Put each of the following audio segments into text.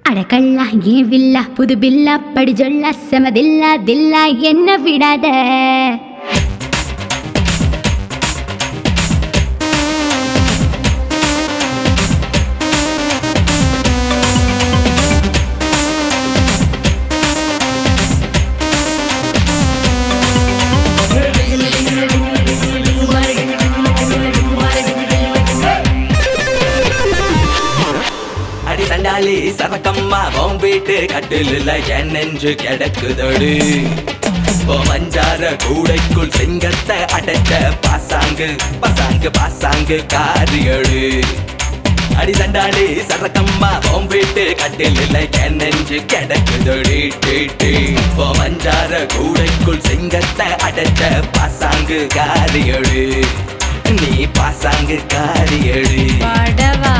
அடக்கல்லா ஏன் வில்லா புது பில்லா படி சொல்ல செமதில்லா தில்லா என்ன விடாத சண்டாளி சரக்கம்மா வீட்டு கட்டில என் நெஞ்சு கிடக்குதடு மஞ்சார கூடைக்குள் சிங்கத்தை அடைச்ச பாசாங்கு பாசாங்கு பாசாங்கு காரியடு அடி சண்டாளி சரக்கம்மா வீட்டு கட்டில என் நெஞ்சு கிடக்குதடி மஞ்சார கூடைக்குள் சிங்கத்தை அடைச்ச பாசாங்கு காரியடு நீ பாசாங்கு காரியடு படவா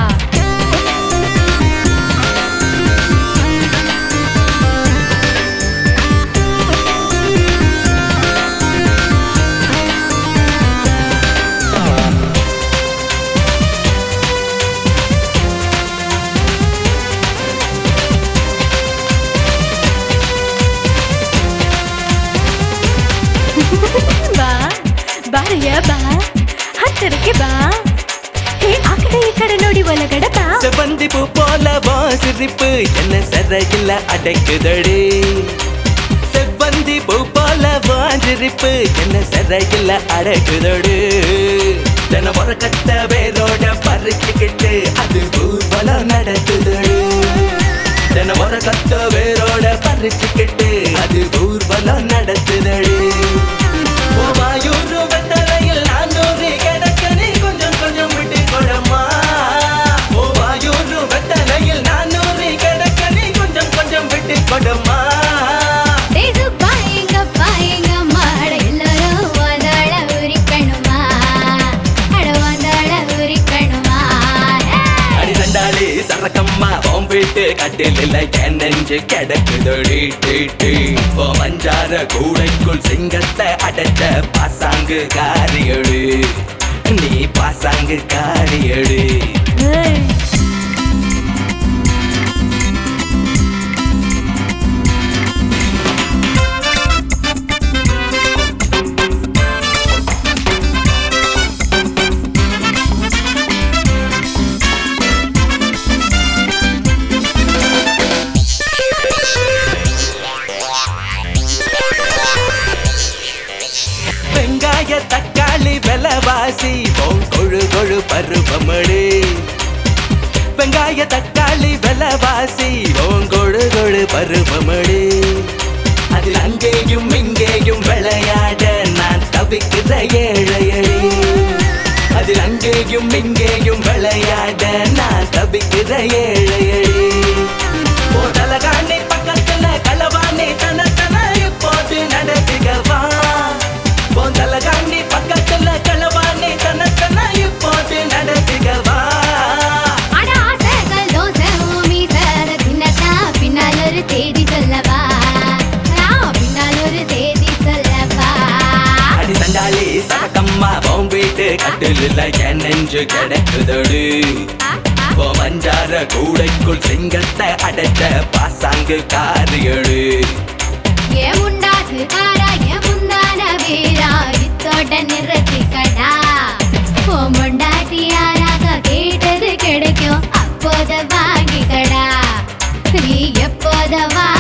செவந்தி பூ போல வாசிரிப்பு என்ன சரையில் அடைக்குதடி செவந்தி பூ போல வாசிரிப்பு என்ன சரையில் அடைக்குதடி தன ஒரு கட்ட வேரோட பறிச்சுக்கிட்டு அது ஊர்வலம் நடக்குதடி தன ஒரு கட்ட வேரோட பறிச்சுக்கிட்டு அது ஊர்வலம் நடக்குதடி வெத்தலையில் நானூறு கிடக்க நீ கொஞ்சம் கொஞ்சம் விட்டு கொடமா வெத்தலையில் நானூறு கிடக்க நீ கொஞ்சம் கொஞ்சம் விட்டு கொடமா சரக்கம்மா வீட்டு கட்டில என் நெஞ்சு கிடக்குதடி மஞ்சார கூடைக்குள் சிங்கத்தை அடைச்ச பாசாங்கு காரியடு நீ பாசாங்கு காரியடு தக்காளி விலவாசி கொழு கொழு பருவமடி வெங்காய தக்காளி விலவாசி கொழு கொழு பருவமடி அதில் அங்கேயும் இங்கேயும் விளையாட நான் தவிக்கிற ஏழையடி அதில் அங்கேயும் இங்கேயும் விளையாட நான் தவிக்கிற ஏழையடி தலகாணி பக்கத்துல களவாணி தனத்தன இப்போது நடத்துகவா தலகாணி பக்கத்துல களவாணி தனத்தன இப்போது நடத்துகவா பின்னால் ஒரு தேதி சொல்லவா பின்னால் ஒரு தேதி சொல்லவா அடி சண்டாளி சரக்கம்மா வீட்டு கட்டில என் நெஞ்சு கிடக்குதடு மஞ்சார கூடைக்குள் சிங்கத்தை அடைச்ச பாசாங்கு காரியடு ஏன் உண்டாசு காரா ஏன் முந்தான வீரா இத்தோட்ட நிறுத்திக்கடா பொண்டாட்டி யாராக கேட்டது கிடைக்கும் அப்போத வாங்கிக்கடா நீ எப்போத